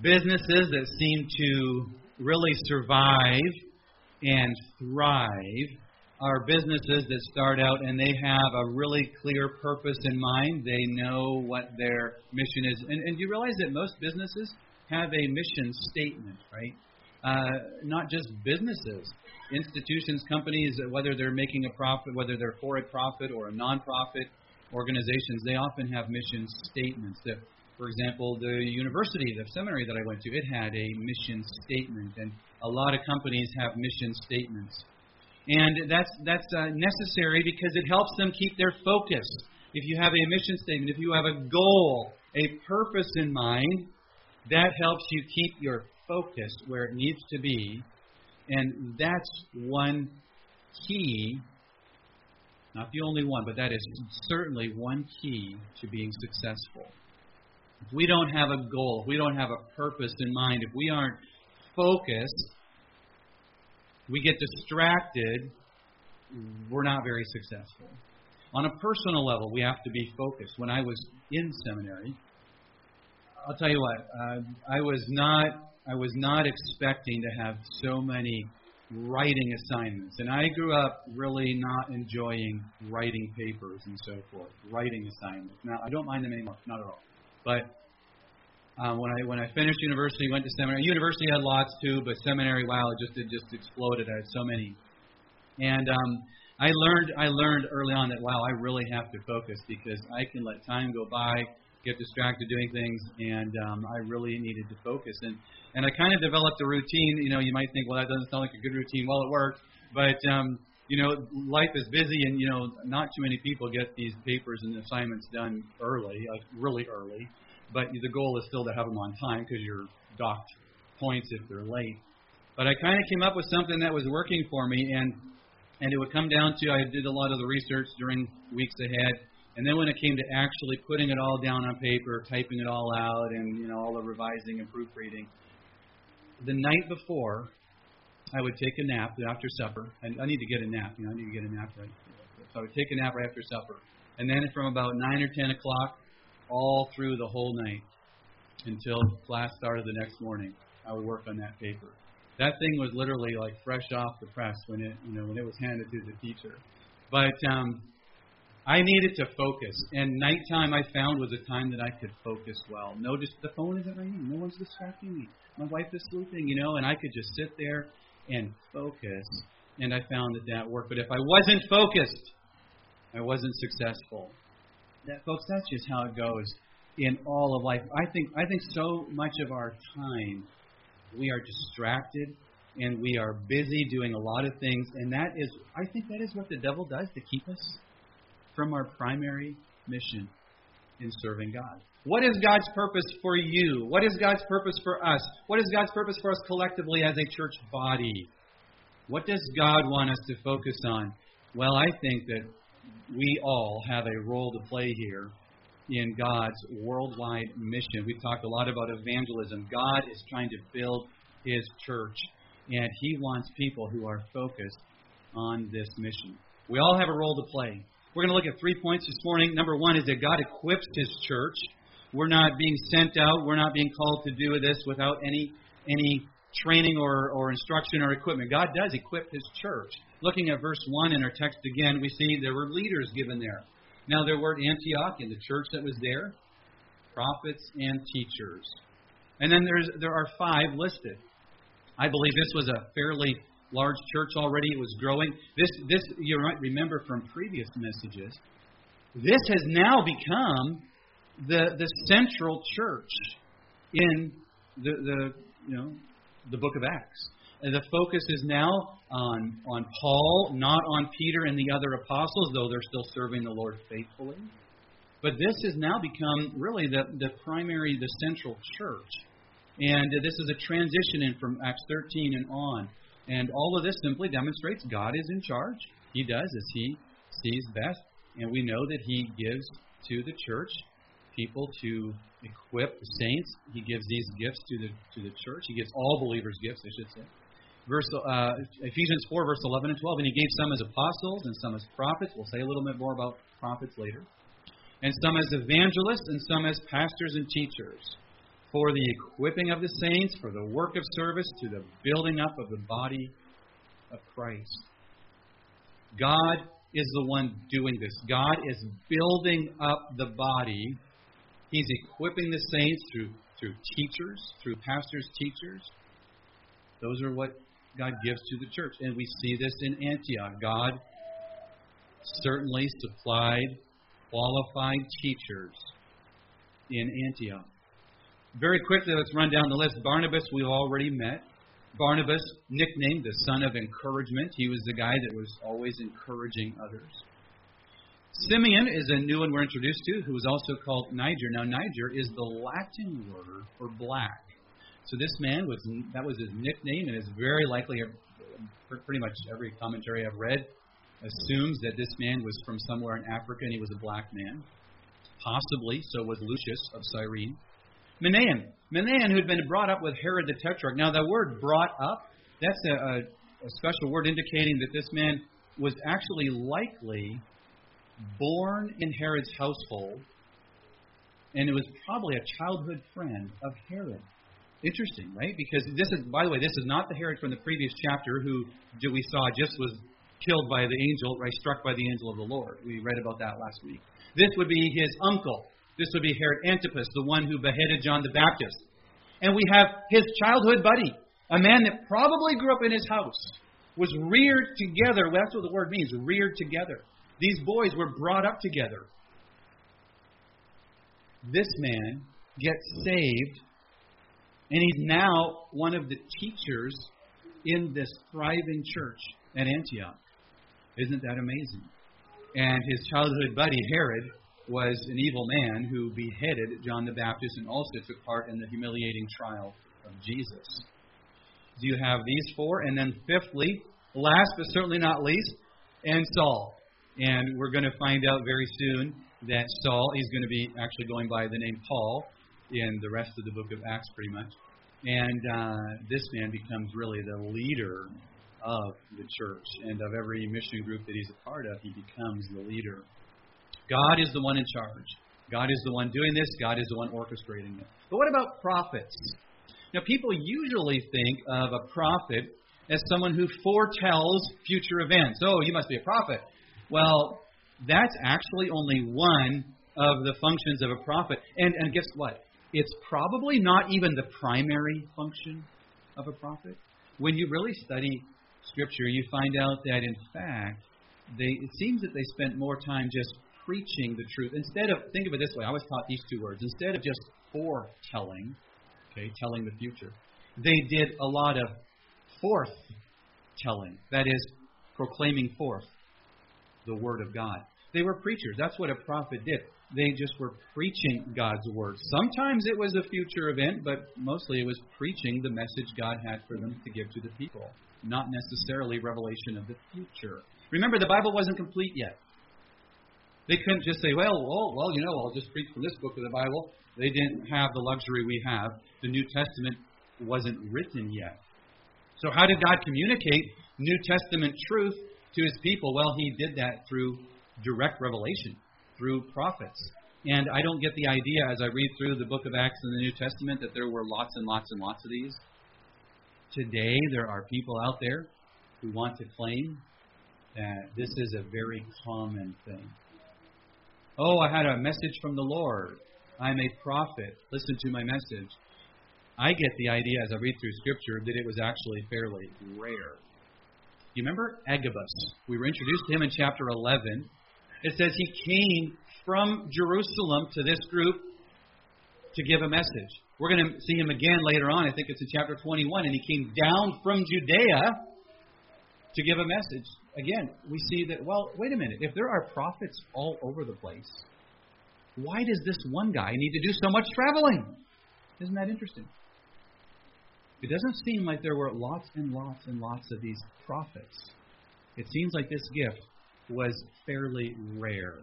Businesses that seem to really survive and thrive are businesses that start out and they have a really clear purpose in mind. They know what their mission is. And you realize that most businesses have a mission statement, right? Not just businesses. Institutions, companies, whether they're making a profit, whether they're for a profit or a non-profit organizations, they often have mission statements. That, for example, the university, the seminary that I went to, it had a mission statement, and a lot of companies have mission statements. And that's necessary because it helps them keep their focus. If you have a mission statement, if you have a goal, a purpose in mind, that helps you keep your focus where it needs to be. And that's one key, not the only one, but that is certainly one key to being successful. If we don't have a goal, if we don't have a purpose in mind, if we aren't focused, we get distracted, we're not very successful. On a personal level, we have to be focused. When I was in seminary, I'll tell you what, I was not expecting to have so many writing assignments. And I grew up really not enjoying writing papers and so forth, writing assignments. Now, I don't mind them anymore, not at all. But when I finished university, went to seminary. University had lots too, but seminary, wow, it just exploded. I had so many. And I learned early on that, wow, I really have to focus because I can let time go by, get distracted doing things, and I really needed to focus. And I kind of developed a routine. You know, you might think, well, that doesn't sound like a good routine. Well, it worked. But, life is busy, and, not too many people get these papers and assignments done early, like really early. But the goal is still to have them on time because you're docked points if they're late. But I kind of came up with something that was working for me, and it would come down to, I did a lot of the research during weeks ahead, and then when it came to actually putting it all down on paper, typing it all out, and all the revising and proofreading, the night before, I would take a nap after supper. And I need to get a nap. I need to get a nap right. So I would take a nap right after supper. And then from about 9 or 10 o'clock, all through the whole night until class started the next morning, I would work on that paper. That thing was literally like fresh off the press when it was handed to the teacher. But I needed to focus, and nighttime I found was a time that I could focus well. No, just the phone isn't ringing. No one's distracting me. My wife is sleeping, and I could just sit there and focus, and I found that worked. But if I wasn't focused, I wasn't successful. Folks, that's just how it goes in all of life. I think so much of our time we are distracted and we are busy doing a lot of things, and I think that is what the devil does to keep us from our primary mission in serving God. What is God's purpose for you? What is God's purpose for us? What is God's purpose for us collectively as a church body? What does God want us to focus on? Well, I think that we all have a role to play here in God's worldwide mission. We've talked a lot about evangelism. God is trying to build His church, and He wants people who are focused on this mission. We all have a role to play. We're going to look at 3 points this morning. Number one is that God equips His church. We're not being sent out. We're not being called to do this without any training or instruction or equipment. God does equip His church. Looking at verse 1 in our text again, we see there were leaders given there. Now there were at Antioch, in the church that was there, prophets and teachers. And then there are 5 listed. I believe this was a fairly large church already. It was growing. This you might remember from previous messages. This has now become the central church in the book of Acts. And the focus is now on Paul, not on Peter and the other apostles, though they're still serving the Lord faithfully. But this has now become really the primary, the central church. And this is a transition in from Acts 13 and on. And all of this simply demonstrates God is in charge. He does as He sees best. And we know that He gives to the church people to equip the saints. He gives these gifts to the church. He gives all believers gifts, I should say. Ephesians 4, verse 11 and 12. And He gave some as apostles and some as prophets. We'll say a little bit more about prophets later. And some as evangelists and some as pastors and teachers for the equipping of the saints, for the work of service, to the building up of the body of Christ. God is the one doing this. God is building up the body. He's equipping the saints through teachers, through pastors, teachers. Those are what God gives to the church. And we see this in Antioch. God certainly supplied qualified teachers in Antioch. Very quickly, let's run down the list. Barnabas, we've already met. Barnabas, nicknamed the son of encouragement. He was the guy that was always encouraging others. Simeon is a new one we're introduced to, who is also called Niger. Now, Niger is the Latin word for black. So this man, that was his nickname, and it's very likely, pretty much every commentary I've read assumes that this man was from somewhere in Africa and he was a black man. Possibly, so was Lucius of Cyrene. Manaen, who had been brought up with Herod the Tetrarch. Now, the word brought up, that's a special word indicating that this man was actually likely born in Herod's household, and it was probably a childhood friend of Herod. Interesting, right? Because this is, by the way, this is not the Herod from the previous chapter who we saw just was killed by the angel, right? Struck by the angel of the Lord. We read about that last week. This would be his uncle. This would be Herod Antipas, the one who beheaded John the Baptist. And we have his childhood buddy, a man that probably grew up in his house, was reared together. Well, that's what the word means, reared together. These boys were brought up together. This man gets saved, and he's now one of the teachers in this thriving church at Antioch. Isn't that amazing? And his childhood buddy, Herod, was an evil man who beheaded John the Baptist and also took part in the humiliating trial of Jesus. Do you have these four? And then fifthly, last but certainly not least, and Saul. And we're going to find out very soon that Saul, he's going to be actually going by the name Paul in the rest of the book of Acts pretty much. And this man becomes really the leader of the church, and of every mission group that he's a part of, he becomes the leader. God is the one in charge. God is the one doing this. God is the one orchestrating it. But what about prophets? Now, people usually think of a prophet as someone who foretells future events. Oh, you must be a prophet. Well, that's actually only one of the functions of a prophet. And guess what? It's probably not even the primary function of a prophet. When you really study Scripture, you find out that, in fact, it seems that they spent more time just preaching the truth. Instead of, think of it this way, I was taught these two words. Instead of just foretelling, telling the future, they did a lot of forth-telling. That is, proclaiming forth the Word of God. They were preachers. That's what a prophet did. They just were preaching God's Word. Sometimes it was a future event, but mostly it was preaching the message God had for them to give to the people, not necessarily revelation of the future. Remember, the Bible wasn't complete yet. They couldn't just say, well, I'll just preach from this book of the Bible. They didn't have the luxury we have. The New Testament wasn't written yet. So how did God communicate New Testament truth to His people? Well, He did that through direct revelation, through prophets. And I don't get the idea as I read through the book of Acts in the New Testament that there were lots and lots and lots of these. Today, there are people out there who want to claim that this is a very common thing. Oh, I had a message from the Lord. I'm a prophet. Listen to my message. I get the idea as I read through Scripture that it was actually fairly rare. You remember Agabus? We were introduced to him in chapter 11. It says he came from Jerusalem to this group to give a message. We're going to see him again later on. I think it's in chapter 21. And he came down from Judea to give a message. Again, we see that, well, wait a minute. If there are prophets all over the place, why does this one guy need to do so much traveling? Isn't that interesting? It doesn't seem like there were lots and lots and lots of these prophets. It seems like this gift was fairly rare.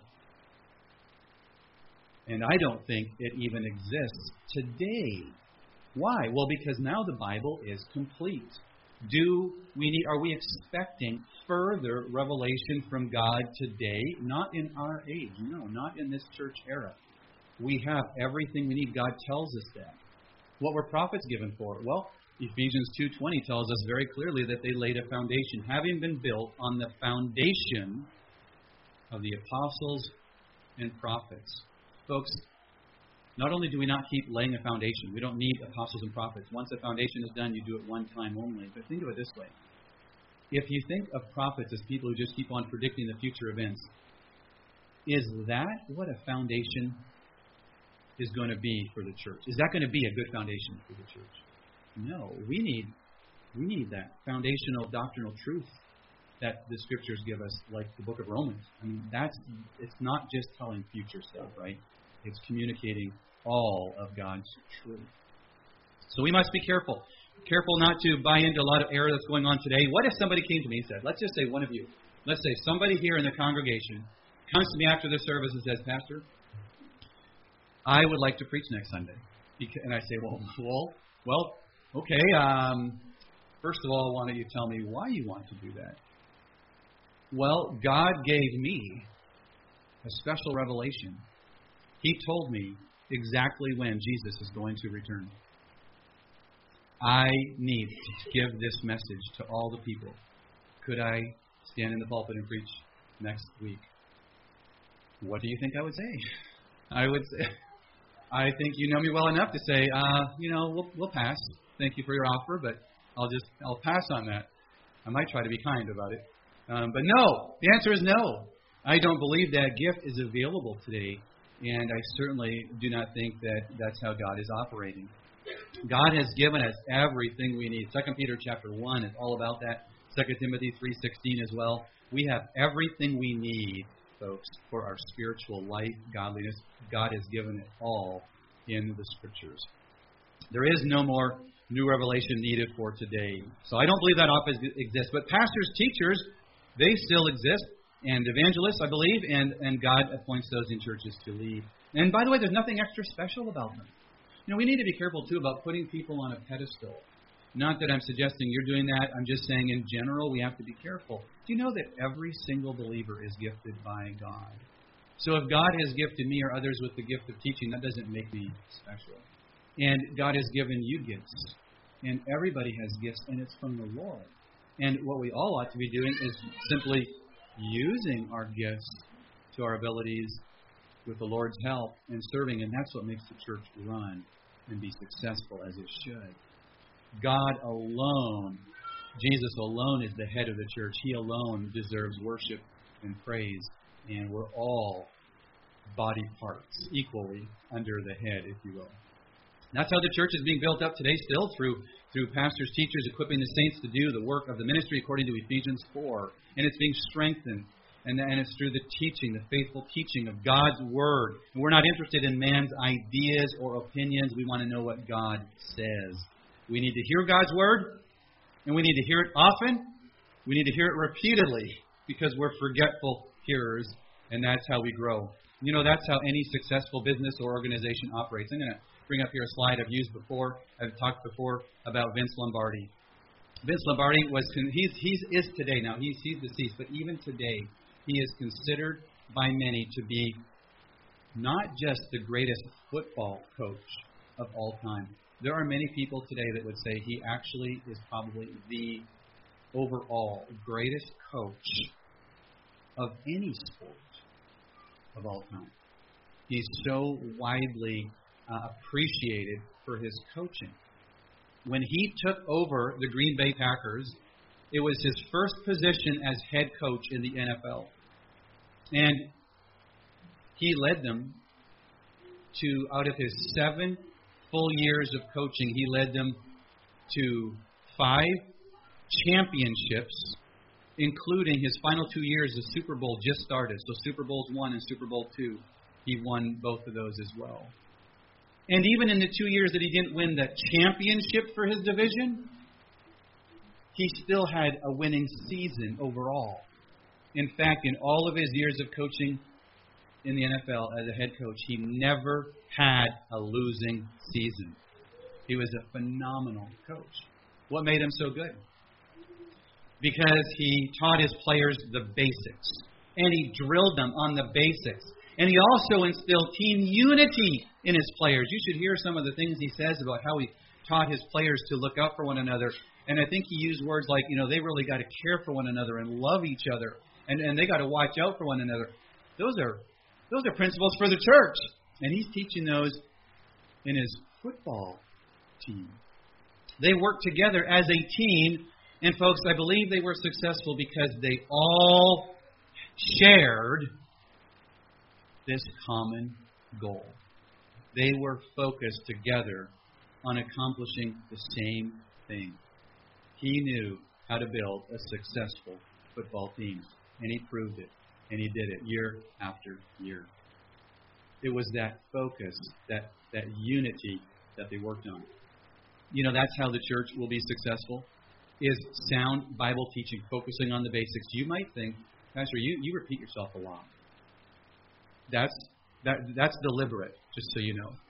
And I don't think it even exists today. Why? Well, because now the Bible is complete. Are we expecting further revelation from God today? Not in our age. No, not in this church era. We have everything we need. God tells us that. What were prophets given for? Well, Ephesians 2:20 tells us very clearly that they laid a foundation, having been built on the foundation of the apostles and prophets. Folks, not only do we not keep laying a foundation, we don't need apostles and prophets. Once the foundation is done, you do it one time only. But think of it this way. If you think of prophets as people who just keep on predicting the future events, is that what a foundation is going to be for the church? Is that going to be a good foundation for the church? No. We need that foundational doctrinal truth that the Scriptures give us, like the book of Romans. I mean, it's not just telling future stuff, right? It's communicating all of God's truth. So we must be careful. Careful not to buy into a lot of error that's going on today. What if somebody came to me and said, let's just say one of you, let's say somebody here in the congregation comes to me after the service and says, Pastor, I would like to preach next Sunday. And I say, well, okay. First of all, why don't you tell me why you want to do that? Well, God gave me a special revelation. He told me exactly when Jesus is going to return. I need to give this message to all the people. Could I stand in the pulpit and preach next week? What do you think I would say? I would say, I think you know me well enough to say, we'll pass. Thank you for your offer, but I'll pass on that. I might try to be kind about it. But no, the answer is no. I don't believe that gift is available today, and I certainly do not think that that's how God is operating. God has given us everything we need. 2 Peter chapter 1 is all about that. 2 Timothy 3:16 as well. We have everything we need, folks, for our spiritual life, godliness. God has given it all in the Scriptures. There is no more new revelation needed for today. So I don't believe that office exists. But pastors, teachers, they still exist. And evangelists, I believe, and God appoints those in churches to lead. And by the way, there's nothing extra special about them. We need to be careful, too, about putting people on a pedestal. Not that I'm suggesting you're doing that. I'm just saying in general we have to be careful. Do you know that every single believer is gifted by God? So if God has gifted me or others with the gift of teaching, that doesn't make me special. And God has given you gifts. And everybody has gifts, and it's from the Lord. And what we all ought to be doing is simply using our gifts to our abilities with the Lord's help and serving. And that's what makes the church run and be successful as it should. God alone, Jesus alone is the head of the church. He alone deserves worship and praise. And we're all body parts equally under the head, if you will. That's how the church is being built up today still, through pastors, teachers, equipping the saints to do the work of the ministry according to Ephesians 4. And it's being strengthened. And it's through the teaching, the faithful teaching of God's Word. And we're not interested in man's ideas or opinions. We want to know what God says. We need to hear God's Word, and we need to hear it often. We need to hear it repeatedly, because we're forgetful hearers, and that's how we grow. That's how any successful business or organization operates. I'm going to bring up here a slide I've used before. I've talked before about Vince Lombardi. Vince Lombardi is today now. He's deceased, but even today, he is considered by many to be not just the greatest football coach of all time. There are many people today that would say he actually is probably the overall greatest coach of any sport of all time. He's so widely appreciated for his coaching. When he took over the Green Bay Packers, it was his first position as head coach in the NFL. And he led them to, out of his 7 full years of coaching, he led them to 5 championships, including his final 2 years. The Super Bowl just started. So Super Bowls 1 and Super Bowl 2, he won both of those as well. And even in the 2 years that he didn't win the championship for his division, he still had a winning season overall. In fact, in all of his years of coaching in the NFL as a head coach, he never had a losing season. He was a phenomenal coach. What made him so good? Because he taught his players the basics. And he drilled them on the basics. And he also instilled team unity in his players. You should hear some of the things he says about how he taught his players to look out for one another. And I think he used words like, they really got to care for one another and love each other. And they got to watch out for one another. Those are principles for the church. And he's teaching those in his football team. They worked together as a team. And folks, I believe they were successful because they all shared this common goal. They were focused together on accomplishing the same thing. He knew how to build a successful football team, and he proved it, and he did it year after year. It was that focus, that unity that they worked on. That's how the church will be successful, is sound Bible teaching, focusing on the basics. You might think, Pastor, you repeat yourself a lot. That's deliberate, just so you know.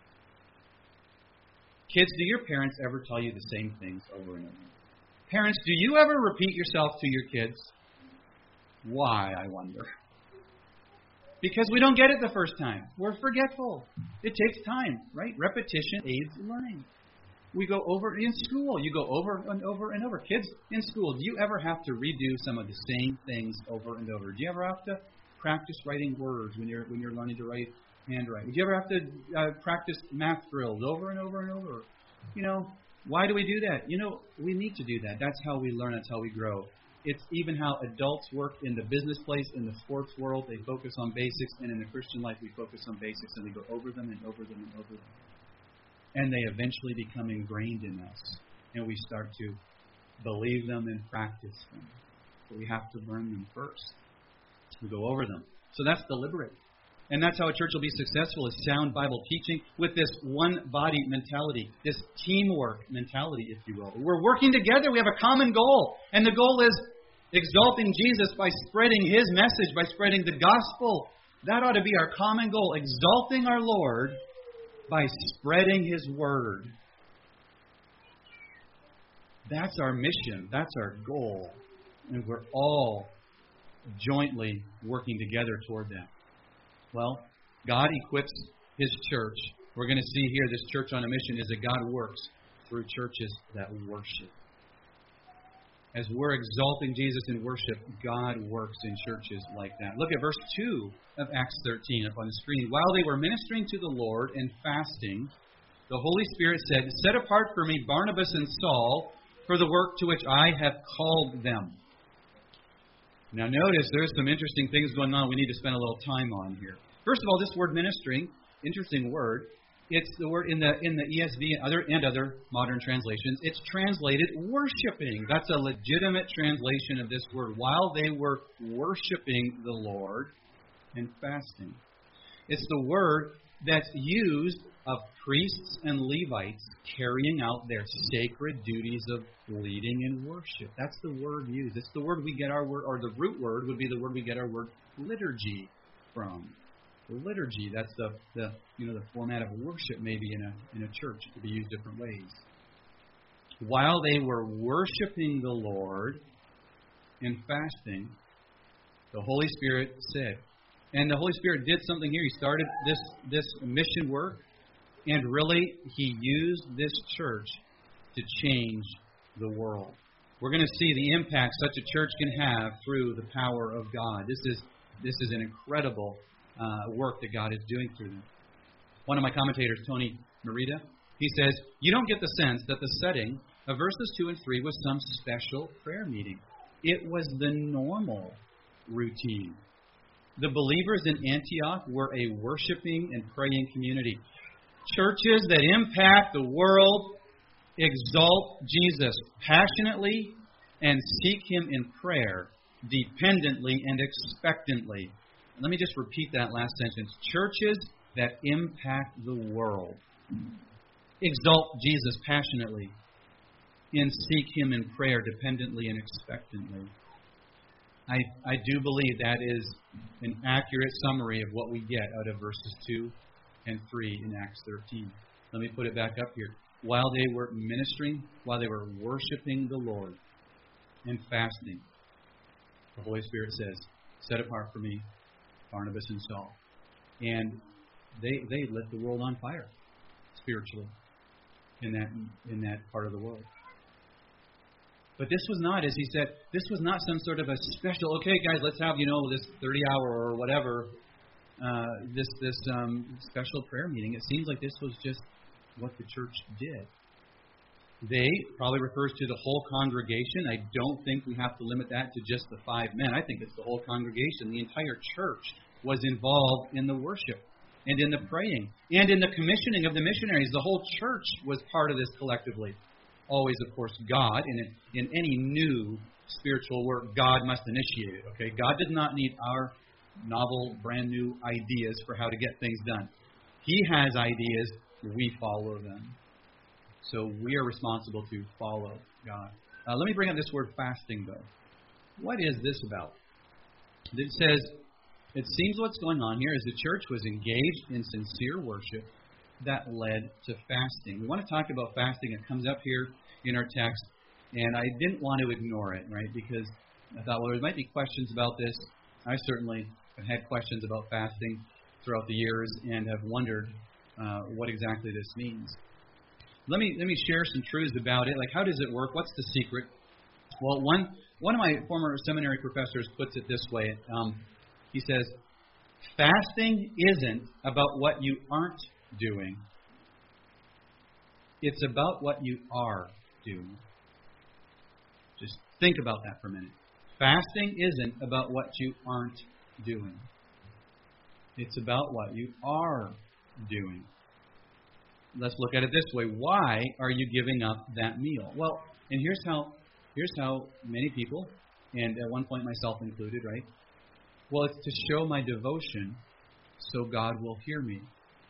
Kids, do your parents ever tell you the same things over and over? Parents, do you ever repeat yourself to your kids? Why, I wonder? Because we don't get it the first time. We're forgetful. It takes time, right? Repetition aids learning. We go over in school. You go over and over and over. Kids in school, do you ever have to redo some of the same things over and over? Do you ever have to practice writing words when you're learning to write handwriting? Do you ever have to practice math drills over and over and over? Why do we do that? We need to do that. That's how we learn. That's how we grow. It's even how adults work in the business place, in the sports world. They focus on basics, and in the Christian life, we focus on basics, and we go over them and over them and over them. And they eventually become ingrained in us, and we start to believe them and practice them. But we have to learn them first. We go over them. So that's deliberate. And that's how a church will be successful, is sound Bible teaching with this one-body mentality, this teamwork mentality, if you will. We're working together. We have a common goal. And the goal is exalting Jesus by spreading His message, by spreading the gospel. That ought to be our common goal, exalting our Lord by spreading His word. That's our mission. That's our goal. And we're all jointly working together toward that. Well, God equips His church. We're going to see here this church on a mission is that God works through churches that worship. As we're exalting Jesus in worship, God works in churches like that. Look at verse 2 of Acts 13 up on the screen. While they were ministering to the Lord and fasting, the Holy Spirit said, "Set apart for me Barnabas and Saul for the work to which I have called them." Now notice there's some interesting things going on we need to spend a little time on here. First of all, this word ministering, interesting word. It's the word in the ESV and other modern translations. It's translated worshiping. That's a legitimate translation of this word. While they were worshiping the Lord and fasting. It's the word that's used of priests and Levites carrying out their sacred duties of leading in worship. That's the word used. It's the word we get our word, or the root word would be the word we get our word liturgy from. The liturgy, that's the format of worship maybe in a church. It could be used different ways. While they were worshiping the Lord and fasting, the Holy Spirit said, and the Holy Spirit did something here. He started this mission work, and really He used this church to change the world. We're going to see the impact such a church can have through the power of God. This is an incredible work that God is doing through them. One of my commentators, Tony Merida, he says, you don't get the sense that the setting of verses 2 and 3 was some special prayer meeting. It was the normal routine. The believers in Antioch were a worshiping and praying community. Churches that impact the world exalt Jesus passionately and seek Him in prayer, dependently and expectantly. Let me just repeat that last sentence. Churches that impact the world exalt Jesus passionately and seek Him in prayer, dependently and expectantly. I do believe that is an accurate summary of what we get out of verses 2 and 3 in Acts 13. Let me put it back up here. While they were ministering, while they were worshiping the Lord and fasting, the Holy Spirit says, set apart for me Barnabas and Saul. And they lit the world on fire spiritually in that part of the world. But this was not, as he said, this was not some sort of a special, okay, guys, let's have, this 30-hour or whatever, this special prayer meeting. It seems like this was just what the church did. They probably refers to the whole congregation. I don't think we have to limit that to just the 5 men. I think it's the whole congregation. The entire church was involved in the worship and in the praying and in the commissioning of the missionaries. The whole church was part of this collectively. Always, of course, God. And in any new spiritual work, God must initiate it. Okay, God does not need our novel, brand new ideas for how to get things done. He has ideas. We follow them. So we are responsible to follow God. Let me bring up this word fasting, though. What is this about? It says, it seems what's going on here is the church was engaged in sincere worship that led to fasting. We want to talk about fasting. It comes up here in our text, and I didn't want to ignore it, right? Because I thought, well, there might be questions about this. I certainly have had questions about fasting throughout the years and have wondered what exactly this means. Let me share some truths about it. Like, how does it work? What's the secret? Well, one of my former seminary professors puts it this way. He says, fasting isn't about what you aren't doing. It's about what you are doing. Just think about that for a minute. Fasting isn't about what you aren't doing. It's about what you are doing. Let's look at it this way. Why are you giving up that meal? Well, and here's how many people, and at one point myself included, right? Well, it's to show my devotion so God will hear me.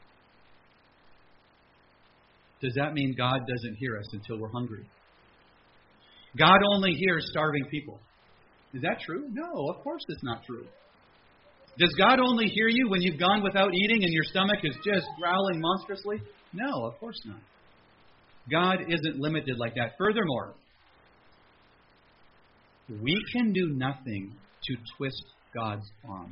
Does that mean God doesn't hear us until we're hungry? God only hears starving people. Is that true? No, of course it's not true. Does God only hear you when you've gone without eating and your stomach is just growling monstrously? No, of course not. God isn't limited like that. Furthermore, we can do nothing to twist God's arm.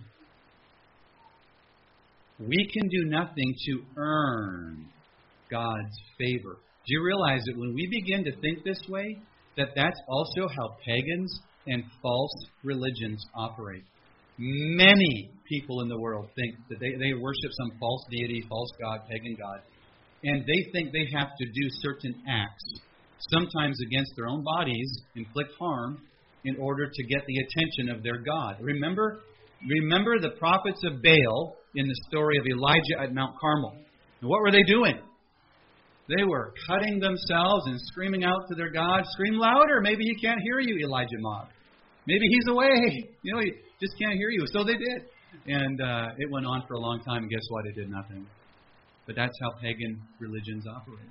We can do nothing to earn God's favor. Do you realize that when we begin to think this way, that's also how pagans and false religions operate? Many people in the world think that they worship some false deity, false god, pagan god, and they think they have to do certain acts, sometimes against their own bodies, inflict harm, in order to get the attention of their God. Remember the prophets of Baal in the story of Elijah at Mount Carmel. And what were they doing? They were cutting themselves and screaming out to their God, scream louder, maybe he can't hear you, Elijah mocked. Maybe he's away. He just can't hear you. So they did. And it went on for a long time, and guess what? It did nothing. But that's how pagan religions operate.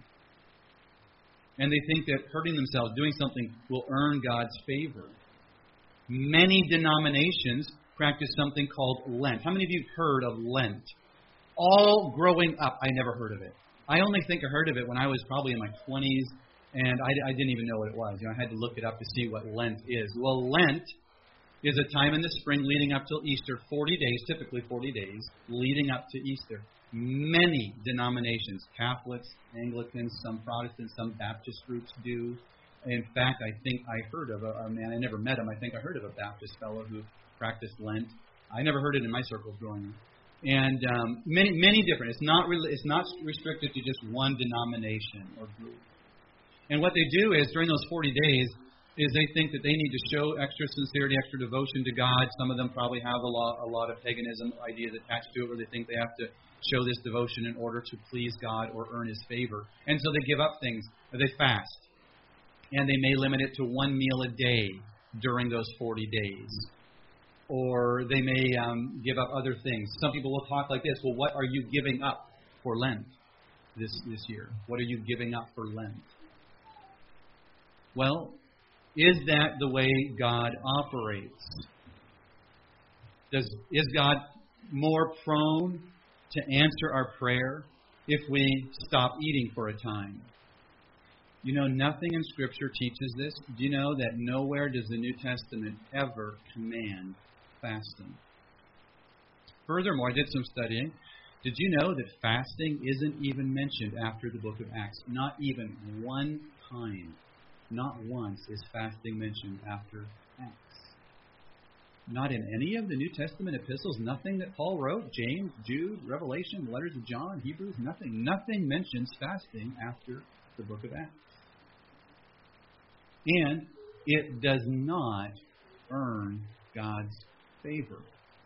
And they think that hurting themselves, doing something, will earn God's favor. Many denominations practice something called Lent. How many of you have heard of Lent? All growing up, I never heard of it. I only think I heard of it when I was probably in my 20s, and I didn't even know what it was. I had to look it up to see what Lent is. Well, Lent is a time in the spring leading up till Easter, 40 days, typically 40 days, leading up to Easter. Many denominations, Catholics, Anglicans, some Protestants, some Baptist groups do. In fact, I think I heard of a man, I never met him, I think I heard of a Baptist fellow who practiced Lent. I never heard it in my circles growing up. And many different. It's not restricted to just one denomination or group. And what they do is, during those 40 days, is they think that they need to show extra sincerity, extra devotion to God. Some of them probably have a lot of paganism ideas attached to it, where they think they have to show this devotion in order to please God or earn His favor. And so they give up things. They fast. And they may limit it to one meal a day during those 40 days. Or they may give up other things. Some people will talk like this. Well, what are you giving up for Lent this year? What are you giving up for Lent? Well, is that the way God operates? Is God more prone to answer our prayer if we stop eating for a time? Nothing in Scripture teaches this. Do you know that nowhere does the New Testament ever command fasting? Furthermore, I did some studying. Did you know that fasting isn't even mentioned after the book of Acts? Not even one time. Not once is fasting mentioned after Acts. Not in any of the New Testament epistles. Nothing that Paul wrote, James, Jude, Revelation, the letters of John, Hebrews, nothing. Nothing mentions fasting after the book of Acts. And it does not earn God's favor.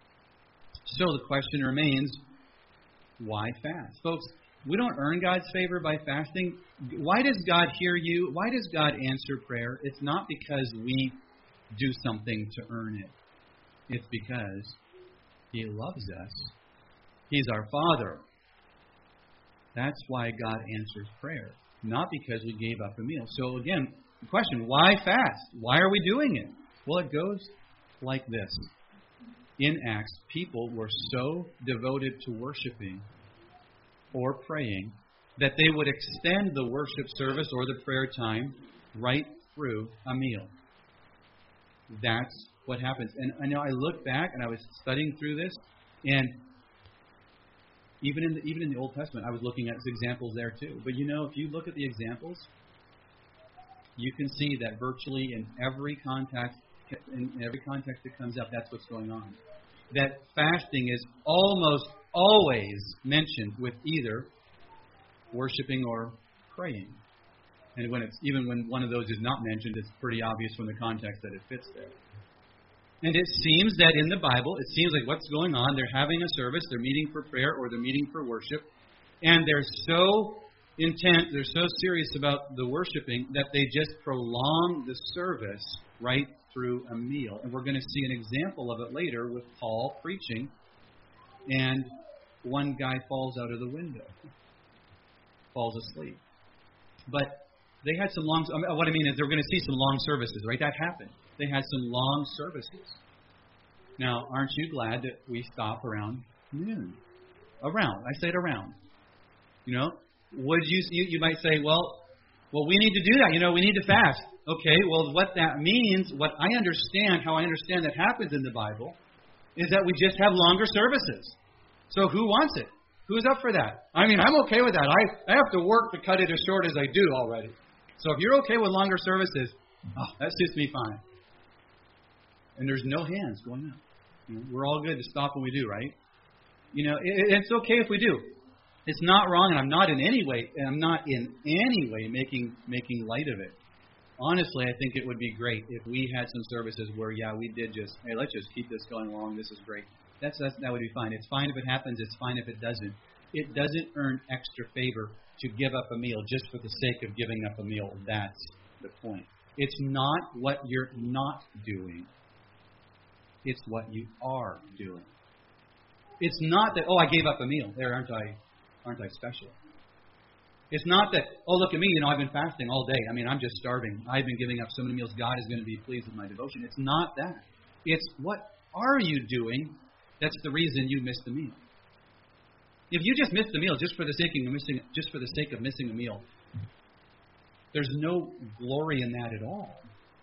So the question remains, why fast? Folks, we don't earn God's favor by fasting. Why does God hear you? Why does God answer prayer? It's not because we do something to earn it. It's because He loves us. He's our Father. That's why God answers prayer. Not because we gave up a meal. So again, the question, why fast? Why are we doing it? Well, it goes like this. In Acts, people were so devoted to worshiping or praying that they would extend the worship service or the prayer time right through a meal. That's what happens. And I know I look back and I was studying through this, and even in the Old Testament, I was looking at examples there too. But you know, if you look at the examples, you can see that virtually in every context that comes up, that's what's going on. That fasting is almost always mentioned with either worshiping or praying. And even when one of those is not mentioned, it's pretty obvious from the context that it fits there. And it seems that in the Bible, it seems like what's going on, they're having a service, they're meeting for prayer or they're meeting for worship, and they're so intent, they're so serious about the worshiping that they just prolong the service right through a meal. And we're going to see an example of it later with Paul preaching, and one guy falls out of the window, falls asleep. But they had some long, what I mean is they're going to see some long services, right? That happened. They had some long services. Now, aren't you glad that we stop around noon? Around. I said around. You know, would you might say, well, we need to do that. You know, we need to fast. Okay, well, what that means, how I understand that happens in the Bible, is that we just have longer services. So who wants it? Who's up for that? I mean, I'm okay with that. I have to work to cut it as short as I do already. So if you're okay with longer services, that suits me fine. And there's no hands going up. You know, we're all good to stop when we do, right? You know, it's okay if we do. It's not wrong, and I'm not in any way making light of it. Honestly, I think it would be great if we had some services where, we did let's just keep this going along. This is great. That would be fine. It's fine if it happens. It's fine if it doesn't. It doesn't earn extra favor to give up a meal just for the sake of giving up a meal. That's the point. It's not what you're not doing. It's what you are doing. It's not that, I gave up a meal. There, aren't I special? It's not that, look at me, I've been fasting all day. I mean, I'm just starving. I've been giving up so many meals. God is going to be pleased with my devotion. It's not that. It's what are you doing that's the reason you missed the meal. If you just missed the meal just for the sake of missing a meal, there's no glory in that at all.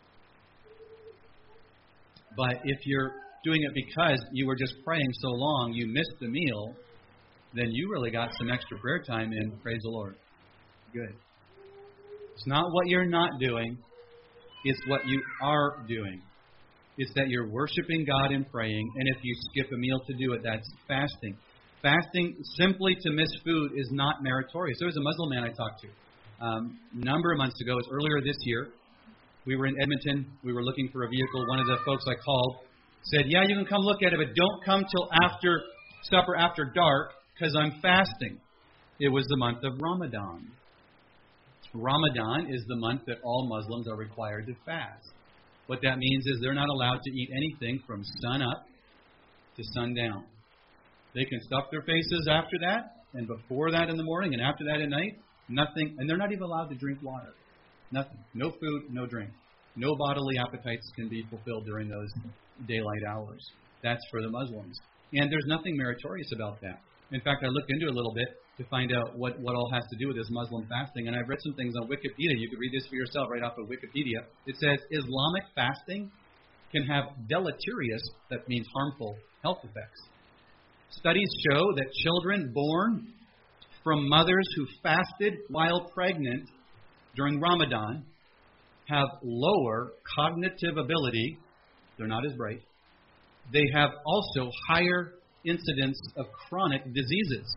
But if you're doing it because you were just praying so long, you missed the meal, then you really got some extra prayer time in. Praise the Lord. Good. It's not what you're not doing. It's what you are doing. It's that you're worshiping God and praying, and if you skip a meal to do it, that's fasting. Fasting simply to miss food is not meritorious. There was a Muslim man I talked to a number of months ago. It was earlier this year. We were in Edmonton. We were looking for a vehicle. One of the folks I called said, you can come look at it, but don't come till after supper, after dark, because I'm fasting. It was the month of Ramadan. Ramadan is the month that all Muslims are required to fast. What that means is they're not allowed to eat anything from sun up to sundown. They can stuff their faces after that, and before that in the morning, and after that at night, nothing. And they're not even allowed to drink water. Nothing. No food, no drink. No bodily appetites can be fulfilled during those daylight hours. That's for the Muslims. And there's nothing meritorious about that. In fact, I looked into it a little bit to find out what all has to do with this Muslim fasting. And I've read some things on Wikipedia. You can read this for yourself right off of Wikipedia. It says Islamic fasting can have deleterious, that means harmful, health effects. Studies show that children born from mothers who fasted while pregnant during Ramadan have lower cognitive ability. They're not as bright. They have also higher incidence of chronic diseases.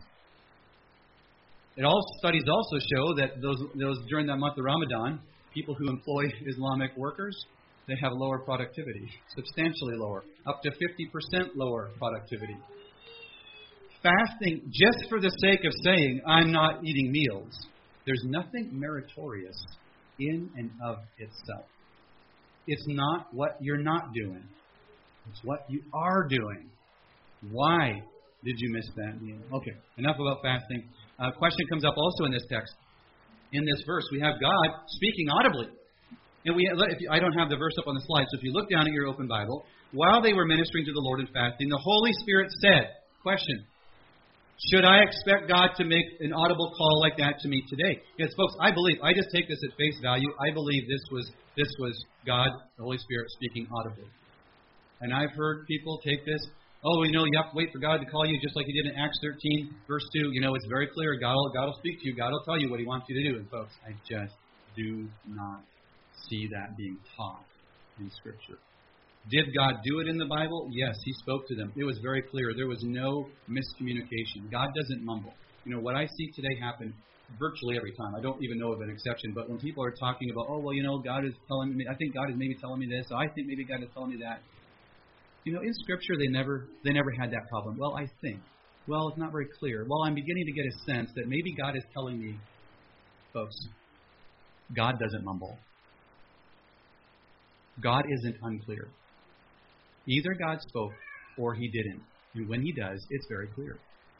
Studies also show that those during that month of Ramadan, people who employ Islamic workers, they have lower productivity, substantially lower, up to 50% lower productivity. Fasting, just for the sake of saying, I'm not eating meals, there's nothing meritorious in and of itself. It's not what you're not doing. It's what you are doing. Why did you miss that meal? Okay, enough about fasting. A question comes up also in this text. In this verse, we have God speaking audibly. And I don't have the verse up on the slide, so if you look down at your open Bible, while they were ministering to the Lord and fasting, the Holy Spirit said, question, should I expect God to make an audible call like that to me today? Yes, folks, I just take this at face value. I believe this was God, the Holy Spirit, speaking audibly. And I've heard people take this, you have to wait for God to call you, just like He did in Acts 13, verse 2. It's very clear. God will speak to you. God will tell you what He wants you to do. And folks, I just do not see that being taught in Scripture. Did God do it in the Bible? Yes, He spoke to them. It was very clear. There was no miscommunication. God doesn't mumble. What I see today happen virtually every time. I don't even know of an exception. But when people are talking about, God is telling me, I think God is maybe telling me this, I think maybe God is telling me that. In Scripture, they never had that problem. Well, I think. Well, it's not very clear. Well, I'm beginning to get a sense that maybe God is telling me, folks, God doesn't mumble. God isn't unclear. Either God spoke or He didn't. And when He does, it's very clear.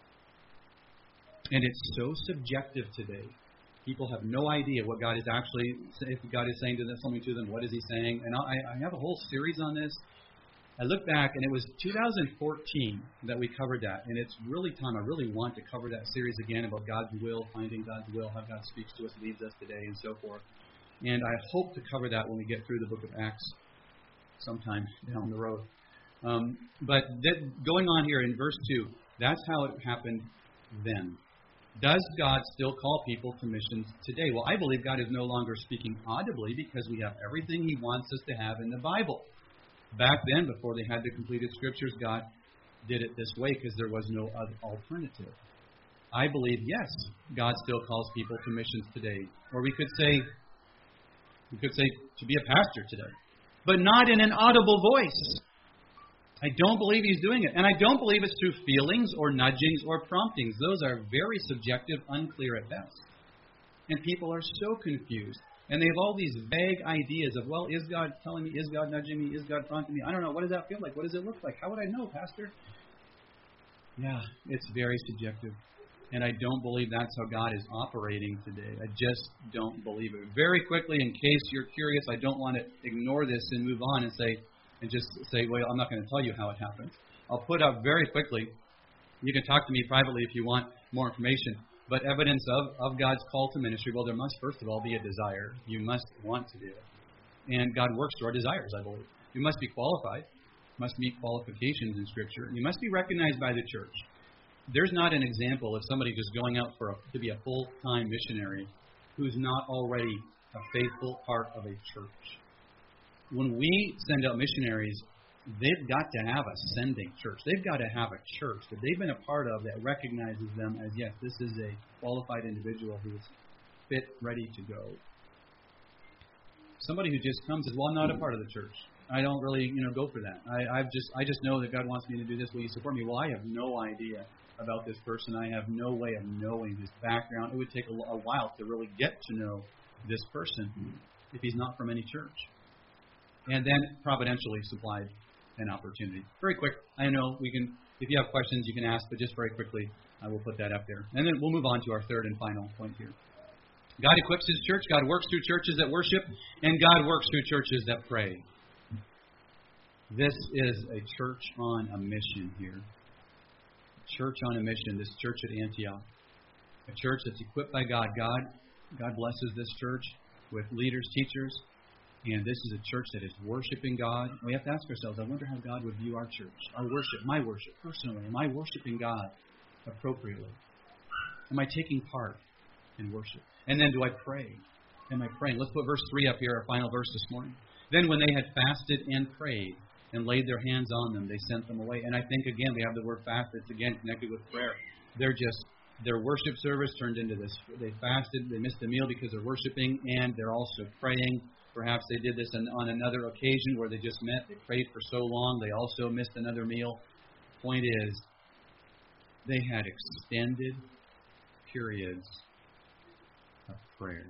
And it's so subjective today. People have no idea what God is actually, if God is saying something to them, what is He saying? And I have a whole series on this. I look back, and it was 2014 that we covered that. And it's really time. I really want to cover that series again about God's will, finding God's will, how God speaks to us, leads us today, and so forth. And I hope to cover that when we get through the book of Acts sometime down the road. But going on here in verse 2, that's how it happened then. Does God still call people to missions today? Well, I believe God is no longer speaking audibly because we have everything He wants us to have in the Bible. Back then, before they had the completed Scriptures, God did it this way because there was no other alternative. I believe, yes, God still calls people to missions today. Or we could say to be a pastor today. But not in an audible voice. I don't believe He's doing it. And I don't believe it's through feelings or nudgings or promptings. Those are very subjective, unclear at best. And people are so confused. And they have all these vague ideas of, well, is God telling me? Is God nudging me? Is God prompting me? I don't know. What does that feel like? What does it look like? How would I know, Pastor? Yeah, it's very subjective. And I don't believe that's how God is operating today. I just don't believe it. Very quickly, in case you're curious, I don't want to ignore this and move on and just say, well, I'm not going to tell you how it happens. I'll put up very quickly. You can talk to me privately if you want more information. But evidence of God's call to ministry, well, there must, first of all, be a desire. You must want to do it. And God works through our desires, I believe. You must be qualified. You must meet qualifications in Scripture. You must be recognized by the church. There's not an example of somebody just going out to be a full-time missionary who's not already a faithful part of a church. When we send out missionaries, they've got to have a sending church. They've got to have a church that they've been a part of that recognizes them as, yes, this is a qualified individual who is fit, ready to go. Somebody who just comes and says, well, I'm not a part of the church. I don't really, go for that. I just know that God wants me to do this. Will you support me? Well, I have no idea about this person. I have no way of knowing his background. It would take a while to really get to know this person if he's not from any church. And then providentially supplied an opportunity. Very quick. I know we can, if you have questions, you can ask, but just very quickly, I will put that up there. And then we'll move on to our third and final point here. God equips His church. God works through churches that worship, and God works through churches that pray. This is a church on a mission here. Church on a mission, this church at Antioch. A church that's equipped by God. God blesses this church with leaders, teachers, And this is a church that is worshiping God. We have to ask ourselves, I wonder how God would view our church, our worship, my worship, personally. Am I worshiping God appropriately? Am I taking part in worship? And then do I pray? Am I praying? Let's put verse 3 up here, our final verse this morning. Then when they had fasted and prayed and laid their hands on them, they sent them away. And I think, again, we have the word fast. It's, again, connected with prayer. Their worship service turned into this. They fasted, they missed the meal because they're worshiping, and they're also praying. Perhaps they did this on another occasion where they just met. They prayed for so long, they also missed another meal. Point is, they had extended periods of prayer.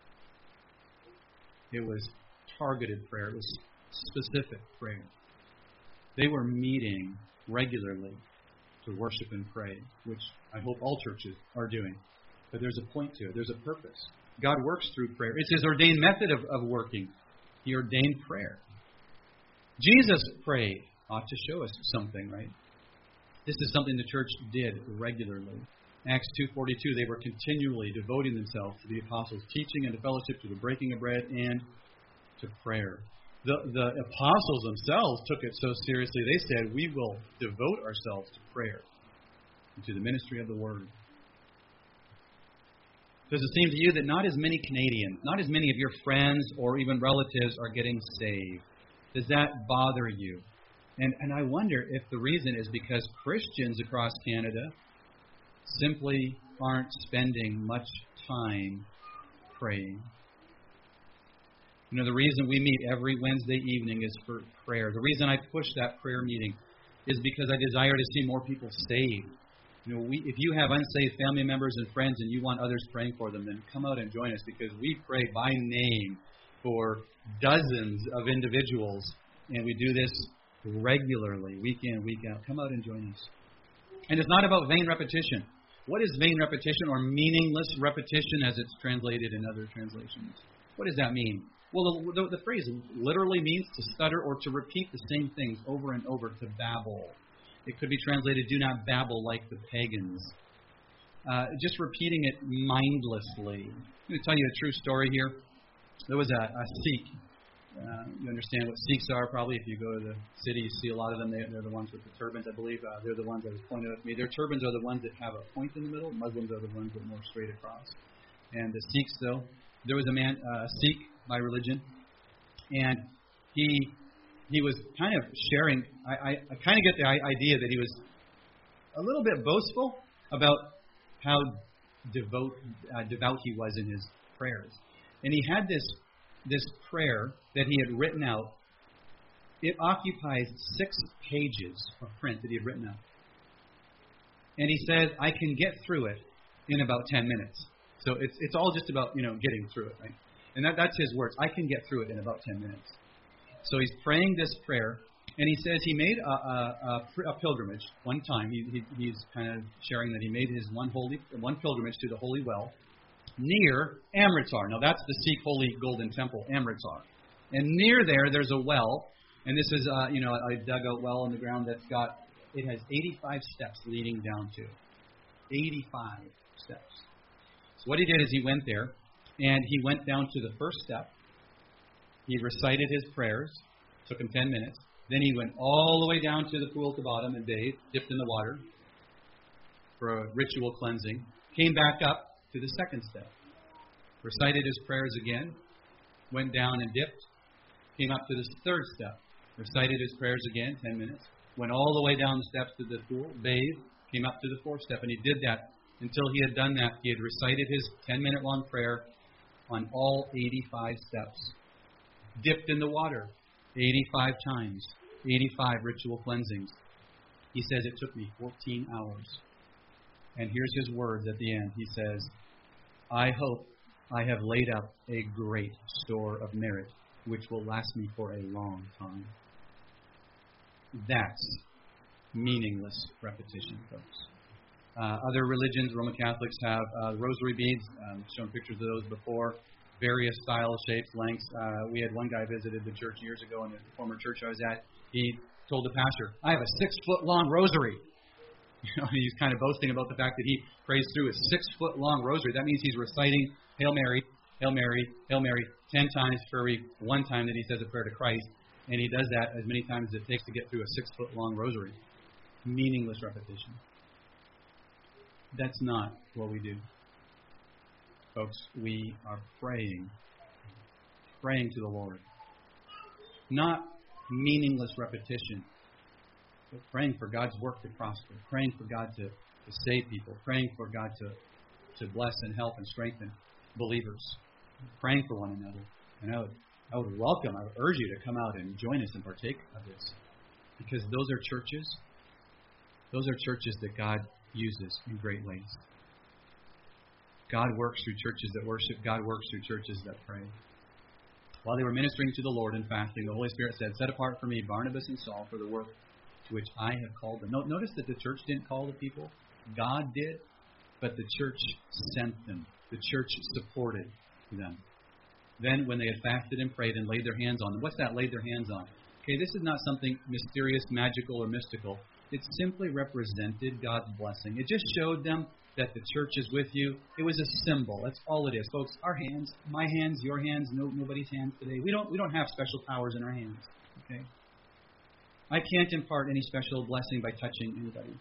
It was targeted prayer. It was specific prayer. They were meeting regularly to worship and pray, which I hope all churches are doing. But there's a point to it. There's a purpose. God works through prayer. It's His ordained method of working. He ordained prayer. Jesus prayed. Ought to show us something, right? This is something the church did regularly. Acts 2:42, they were continually devoting themselves to the apostles' teaching and to fellowship, to the breaking of bread, and to prayer. The apostles themselves took it so seriously, they said, we will devote ourselves to prayer and to the ministry of the Word. Does it seem to you that not as many Canadians, not as many of your friends or even relatives are getting saved? Does that bother you? And I wonder if the reason is because Christians across Canada simply aren't spending much time praying. You know, the reason we meet every Wednesday evening is for prayer. The reason I push that prayer meeting is because I desire to see more people saved. You know, if you have unsaved family members and friends and you want others praying for them, then come out and join us, because we pray by name for dozens of individuals, and we do this regularly, week in, week out. Come out and join us. And it's not about vain repetition. What is vain repetition, or meaningless repetition as it's translated in other translations? What does that mean? Well, the phrase literally means to stutter or to repeat the same things over and over, to babble. It could be translated, do not babble like the pagans. Just repeating it mindlessly. I'm going to tell you a true story here. There was a Sikh. You understand what Sikhs are probably. If you go to the city, you see a lot of them. They're the ones with the turbans, I believe. They're the ones that was pointed at me. Their turbans are the ones that have a point in the middle. Muslims are the ones that are more straight across. And the Sikhs, though, there was a man, a Sikh by religion, and he was kind of sharing. I kind of get the idea that he was a little bit boastful about how devout he was in his prayers. And he had this prayer that he had written out. It occupies 6 pages of print that he had written out. And he said, I can get through it in about 10 minutes. So it's all just about, getting through it, right? And that's his words. I can get through it in about 10 minutes. So he's praying this prayer, and he says he made a pilgrimage one time. He's kind of sharing that he made his one pilgrimage to the Holy Well near Amritsar. Now that's the Sikh Holy Golden Temple, Amritsar. And near there's a well, and this is a dugout well in the ground it has 85 steps leading down to. 85 steps. So what he did is he went there, and he went down to the first step. He recited his prayers. Took him 10 minutes. Then he went all the way down to the pool at the bottom and bathed, dipped in the water for a ritual cleansing. Came back up to the second step. Recited his prayers again. Went down and dipped. Came up to the third step. Recited his prayers again, 10 minutes. Went all the way down the steps to the pool, bathed. Came up to the fourth step. And he did that until he had done that. He had recited his 10-minute long prayer on all 85 steps. Dipped in the water 85 times, 85 ritual cleansings. He says it took me 14 hours. And here's his words at the end. He says, I hope I have laid up a great store of merit, which will last me for a long time. That's meaningless repetition, folks. Other religions, Roman Catholics have rosary beads. Shown pictures of those before. Various styles, shapes, lengths. We had one guy visited the church years ago in the former church I was at. He told the pastor, I have a 6-foot-long rosary. He's kind of boasting about the fact that he prays through a 6-foot-long rosary. That means he's reciting Hail Mary Hail Mary 10 times for every one time that he says a prayer to Christ. And he does that as many times as it takes to get through a 6-foot-long rosary. Meaningless repetition. That's not what we do. Folks, we are praying to the Lord. Not meaningless repetition, but praying for God's work to prosper, praying for God to save people, praying for God to bless and help and strengthen believers, praying for one another. And I would urge you to come out and join us and partake of this, because those are churches that God uses in great ways. God works through churches that worship. God works through churches that pray. While they were ministering to the Lord and fasting, the Holy Spirit said, "Set apart for me Barnabas and Saul for the work to which I have called them." Notice that the church didn't call the people. God did, but the church sent them. The church supported them. Then, when they had fasted and prayed and laid their hands on them, what's that, laid their hands on? Okay, this is not something mysterious, magical, or mystical. It simply represented God's blessing. It just showed them that the church is with you. It was a symbol. That's all it is, folks. Our hands, my hands, your hands, nobody's hands today. We don't have special powers in our hands. Okay, I can't impart any special blessing by touching anybody.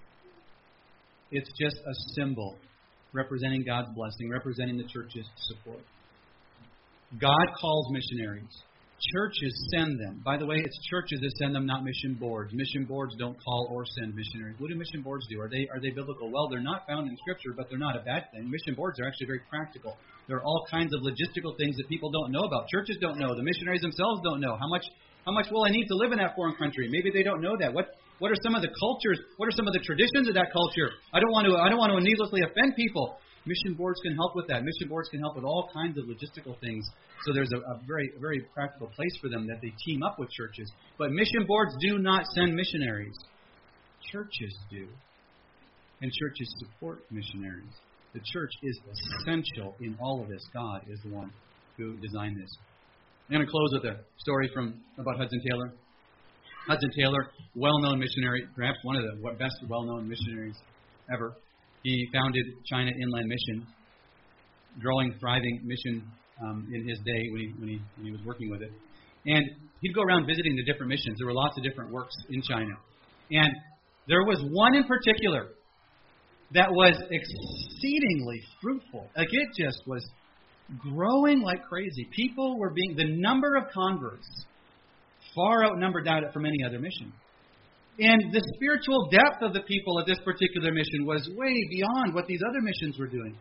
It's just a symbol representing God's blessing, representing the church's support. God calls missionaries. Churches send them. By the way, it's churches that send them, not mission boards. Mission boards don't call or send missionaries. What do mission boards do? Are they biblical? Well, they're not found in Scripture, but they're not a bad thing. Mission boards are actually very practical. There are all kinds of logistical things that people don't know about. Churches don't know. The missionaries themselves don't know. How much will I need to live in that foreign country? Maybe they don't know that. What are some of the cultures? What are some of the traditions of that culture? I don't want to needlessly offend people. Mission boards can help with that. Mission boards can help with all kinds of logistical things. So there's a very, very practical place for them that they team up with churches. But mission boards do not send missionaries. Churches do. And churches support missionaries. The church is essential in all of this. God is the one who designed this. I'm going to close with a story about Hudson Taylor. Hudson Taylor, well-known missionary, perhaps one of the best well-known missionaries ever. He founded China Inland Mission, growing, thriving mission in his day when he was working with it. And he'd go around visiting the different missions. There were lots of different works in China. And there was one in particular that was exceedingly fruitful. Like, it just was growing like crazy. The number of converts far outnumbered that from any other mission. And the spiritual depth of the people at this particular mission was way beyond what these other missions were doing.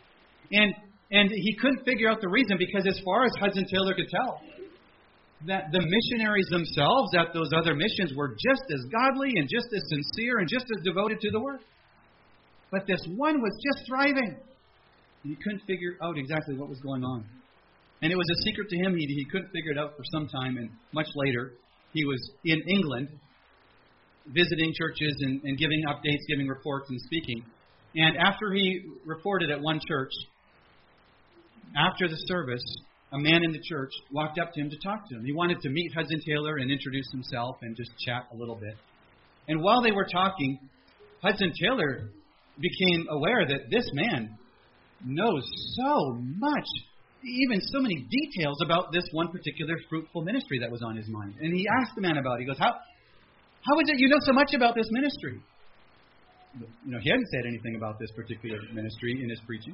And he couldn't figure out the reason, because as far as Hudson Taylor could tell, that the missionaries themselves at those other missions were just as godly and just as sincere and just as devoted to the work. But this one was just thriving. And he couldn't figure out exactly what was going on. And it was a secret to him. He couldn't figure it out for some time. And much later, he was in England visiting churches and giving updates, giving reports and speaking. And after he reported at one church, after the service, a man in the church walked up to him to talk to him. He wanted to meet Hudson Taylor and introduce himself and just chat a little bit. And while they were talking, Hudson Taylor became aware that this man knows so much, even so many details about this one particular fruitful ministry that was on his mind. And he asked the man about it. He goes, How is it you know so much about this ministry? He hadn't said anything about this particular ministry in his preaching.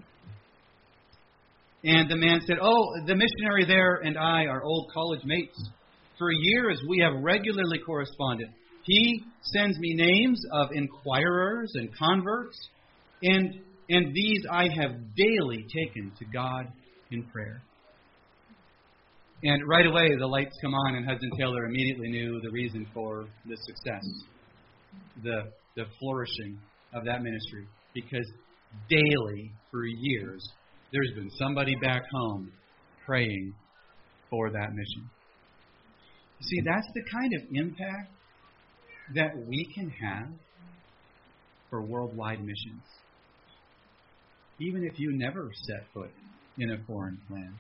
And the man said, the missionary there and I are old college mates. For years we have regularly corresponded. He sends me names of inquirers and converts, and these I have daily taken to God in prayer. And right away the lights come on, and Hudson Taylor immediately knew the reason for the success, the flourishing of that ministry. Because daily, for years, there's been somebody back home praying for that mission. See, that's the kind of impact that we can have for worldwide missions. Even if you never set foot in a foreign land,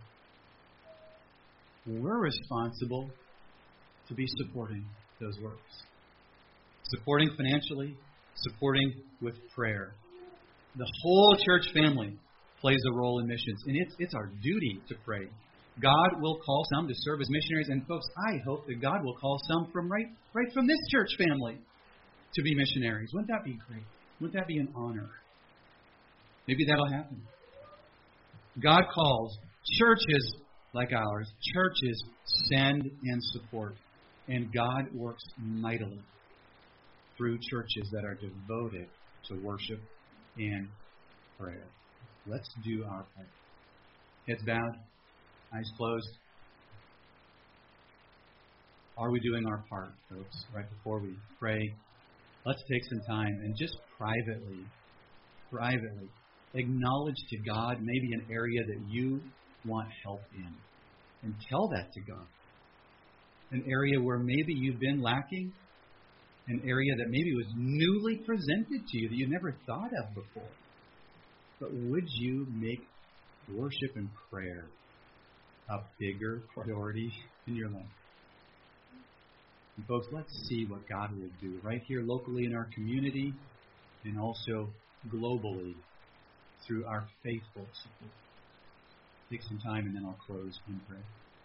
we're responsible to be supporting those works. Supporting financially, supporting with prayer. The whole church family plays a role in missions. And it's our duty to pray. God will call some to serve as missionaries. And folks, I hope that God will call some from right from this church family to be missionaries. Wouldn't that be great? Wouldn't that be an honor? Maybe that'll happen. God calls churches like ours. Churches send and support. And God works mightily through churches that are devoted to worship and prayer. Let's do our part. Heads bowed, eyes closed. Are we doing our part, folks? Right before we pray, let's take some time and just privately acknowledge to God maybe an area that you want help in. And tell that to God. An area where maybe you've been lacking. An area that maybe was newly presented to you that you never thought of before. But would you make worship and prayer a bigger priority in your life? And folks, let's see what God will do right here locally in our community and also globally through our faithful support. Take some time and then I'll close in prayer.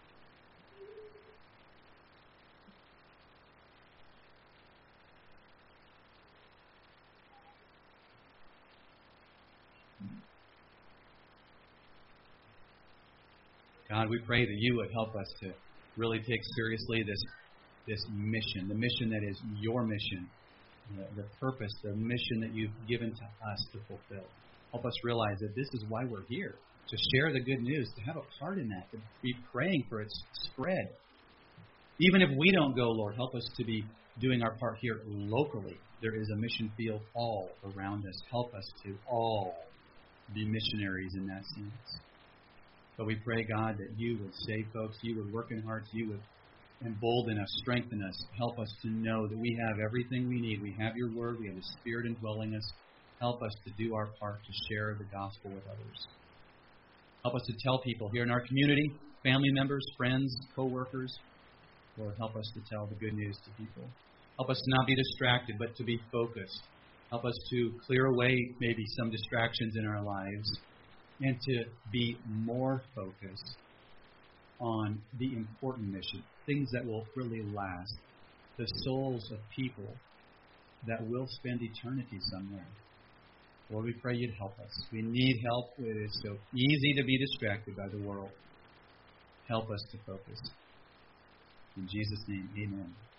God, we pray that you would help us to really take seriously this mission, the mission that is your mission, the purpose, the mission that you've given to us to fulfill. Help us realize that this is why we're here, to share the good news, to have a part in that, to be praying for its spread. Even if we don't go, Lord, help us to be doing our part here locally. There is a mission field all around us. Help us to all be missionaries in that sense. But we pray, God, that you would save folks, you would work in hearts, you would embolden us, strengthen us, help us to know that we have everything we need. We have your word, we have the Spirit indwelling us. Help us to do our part to share the gospel with others. Help us to tell people here in our community, family members, friends, co-workers. Lord, help us to tell the good news to people. Help us to not be distracted, but to be focused. Help us to clear away maybe some distractions in our lives and to be more focused on the important mission, things that will really last, the souls of people that will spend eternity somewhere. Lord, we pray you'd help us. We need help. It is so easy to be distracted by the world. Help us to focus. In Jesus' name, amen.